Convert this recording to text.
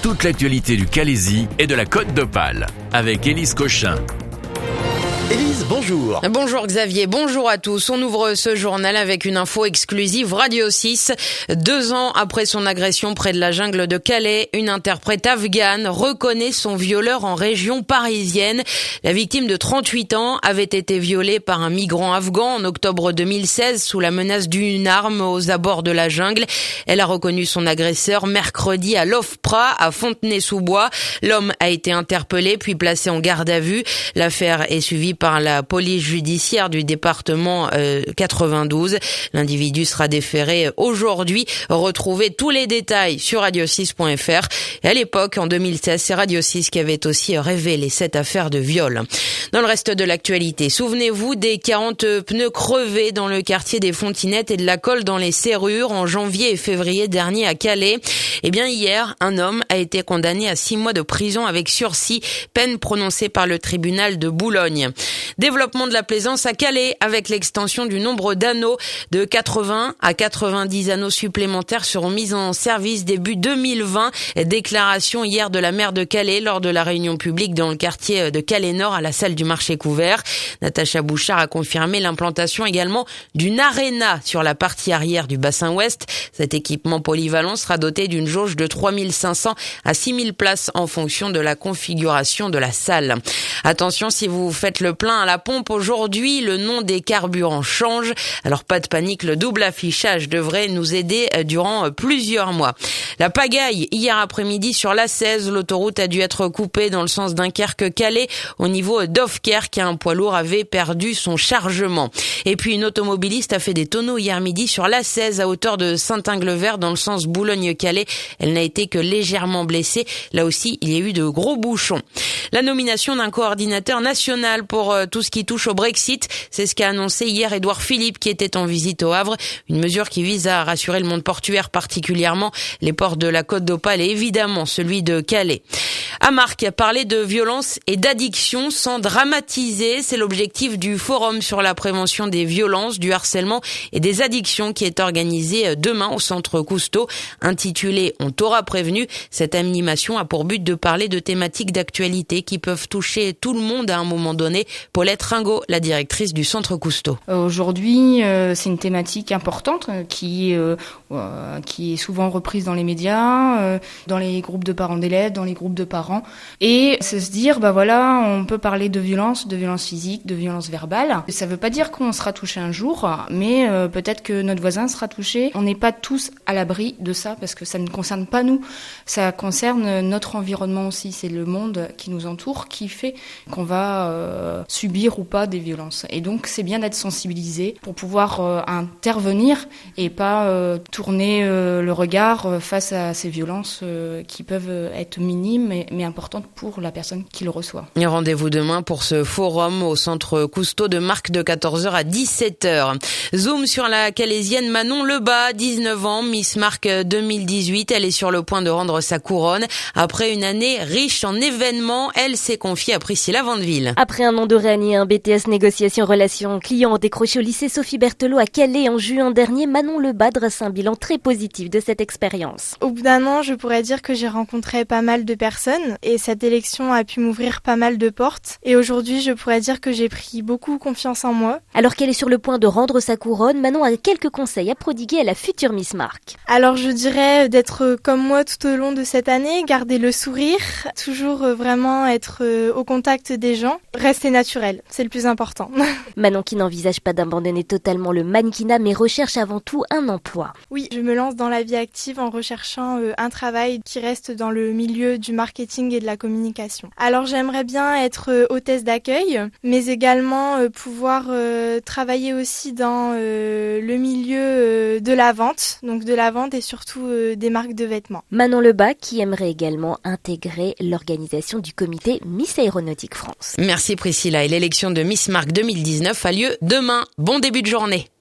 toute l'actualité du Calaisis et de la Côte d'Opale avec Élise Cochin. Élise, bonjour. Bonjour Xavier, bonjour à tous. On ouvre ce journal avec une info exclusive Radio 6. 2 ans après son agression près de la jungle de Calais, une interprète afghane reconnaît son violeur en région parisienne. La victime de 38 ans avait été violée par un migrant afghan en octobre 2016 sous la menace d'une arme aux abords de la jungle. Elle a reconnu son agresseur mercredi à l'OFPRA à Fontenay-sous-Bois. L'homme a été interpellé puis placé en garde à vue. L'affaire est suivie par la police judiciaire du département 92. L'individu sera déféré aujourd'hui. Retrouvez tous les détails sur radio6.fr. Et à l'époque, en 2016, c'est Radio 6 qui avait aussi révélé cette affaire de viol. Dans le reste de l'actualité, souvenez-vous des 40 pneus crevés dans le quartier des Fontinettes et de la colle dans les serrures en janvier et février dernier à Calais. Eh bien, hier, un homme a été condamné à 6 mois de prison avec sursis, peine prononcée par le tribunal de Boulogne. Développement de la plaisance à Calais avec l'extension du nombre d'anneaux de 80 à 90 anneaux supplémentaires seront mis en service début 2020. Déclaration hier de la maire de Calais lors de la réunion publique dans le quartier de Calais-Nord à la salle du marché couvert. Natacha Bouchard a confirmé l'implantation également d'une aréna sur la partie arrière du bassin ouest. Cet équipement polyvalent sera doté d'une jauge de 3500 à 6000 places en fonction de la configuration de la salle. Attention, si vous faites le plein à la pompe aujourd'hui, le nom des carburants change. Alors pas de panique, le double affichage devrait nous aider durant plusieurs mois. La pagaille hier après-midi sur l'A16, l'autoroute a dû être coupée dans le sens Dunkerque-Calais au niveau d'Ofkerque. Un poids lourd avait perdu son chargement. Et puis une automobiliste a fait des tonneaux hier midi sur l'A16 à hauteur de Saint-Ingle-Vert dans le sens Boulogne-Calais. Elle n'a été que légèrement blessée. Là aussi, il y a eu de gros bouchons. La nomination d'un coordinateur national pour tout ce qui touche au Brexit, c'est ce qu'a annoncé hier Édouard Philippe qui était en visite au Havre. Une mesure qui vise à rassurer le monde portuaire, particulièrement les ports de la Côte d'Opale et évidemment celui de Calais. Amarc a parlé de violence et d'addiction sans dramatiser. C'est l'objectif du forum sur la prévention des violences, du harcèlement et des addictions qui est organisé demain au centre Cousteau. Intitulé « On t'aura prévenu », cette animation a pour but de parler de thématiques d'actualité qui peuvent toucher tout le monde à un moment donné. Paulette Ringot, la directrice du centre Cousteau. Aujourd'hui, c'est une thématique importante qui est souvent reprise dans les médias, dans les groupes de parents d'élèves, dans les groupes de parents. Et c'est se dire, on peut parler de violence physique, de violence verbale. Ça veut pas dire qu'on sera touché un jour, mais peut-être que notre voisin sera touché. On n'est pas tous à l'abri de ça parce que ça ne concerne pas nous. Ça concerne notre environnement aussi. C'est le monde qui nous entoure qui fait qu'on va subir ou pas des violences. Et donc, c'est bien d'être sensibilisé pour pouvoir intervenir et pas tourner le regard face à ces violences qui peuvent être minimes mais importantes pour la personne qui le reçoit. Et rendez-vous demain pour ce forum au centre Cousteau de Marc de 14h à 17h. Zoom sur la Calaisienne Manon Lebas, 19 ans, Miss Marc 2018. Elle est sur le point de rendre sa couronne. Après une année riche en événements, elle s'est confiée à Priscilla Vandeville. Après un an de règne et un BTS négociation relations clients décroché au lycée Sophie Berthelot à Calais en juin dernier, Manon Lebas dresse un bilan très positif de cette expérience. Au bout d'un an, je pourrais dire que j'ai rencontré pas mal de personnes et cette élection a pu m'ouvrir pas mal de portes. Et aujourd'hui, je pourrais dire que j'ai pris beaucoup confiance en moi. Alors qu'elle est sur le point de rendre sa couronne, Manon a quelques conseils à prodiguer à la future Miss Marc. Alors je dirais d'être comme moi tout au long de cette année, garder le sourire, toujours vraiment être au contact des gens, rester naturel, c'est le plus important. Manon qui n'envisage pas d'abandonner totalement le mannequinat mais recherche avant tout un emploi. Oui, je me lance dans la vie active en recherchant un travail qui reste dans le milieu du marketing et de la communication. Alors j'aimerais bien être hôtesse d'accueil, mais également pouvoir travailler aussi dans le milieu de la vente, donc de la vente et surtout des marques de vêtements. Manon Lebas qui aimerait également intégrer l'organisation du comité Miss Aéronautique France. Merci Priscilla et l'élection de Miss Marc 2019 a lieu demain. Bon début de journée.